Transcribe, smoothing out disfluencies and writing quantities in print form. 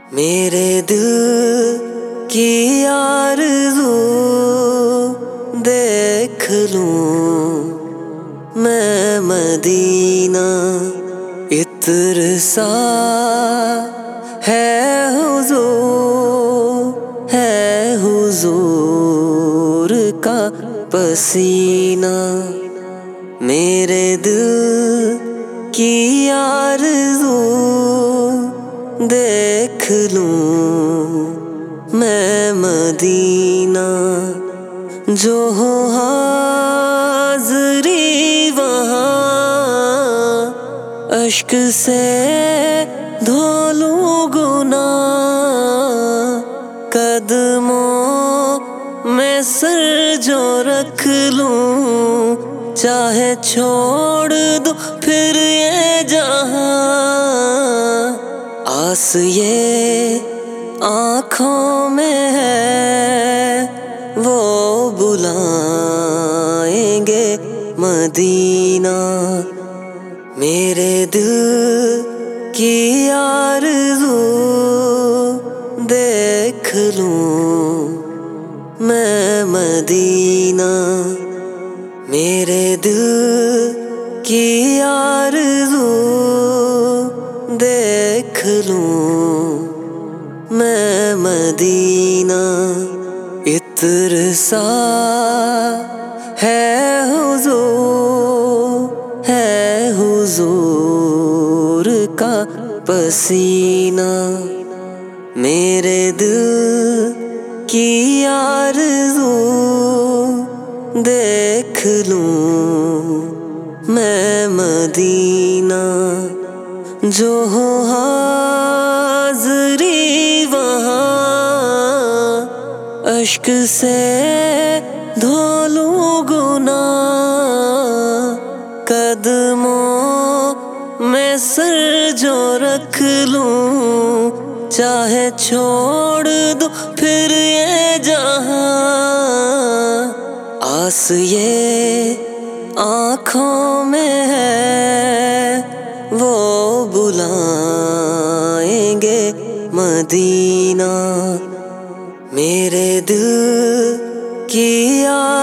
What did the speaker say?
मेरे दिल की आरज़ू देख लूं मैं मदीना। इत्र सा है हुजूर का पसीना। मेरे दिल की आरज़ू देख लूं मैं मदीना। जो हो हाज़री वहाँ अश्क से धो लूं गुनाह। कदमों में सर जो रख लूं चाहे छोड़ दो फिर ये जहां। आस ये आँखों में है वो बुलाएंगे मदीना। मेरे दिल की आरज़ू देख लूं मैं मदीना। मेरे दिल की आरज़ू देख लूं मैं मदीना। इत्र सा है हुजूर का पसीना। मेरे दिल की आरज़ू देख लूं मैं मदीना। जो हो हाज़री वहाँ अश्क से धो लूं गुनाह। कदमों में सर जो रख लूं चाहे छोड़ दो फिर ये जहां। आस ये आँखों में है वो बुलाएंगे मदीना। मेरे दिल की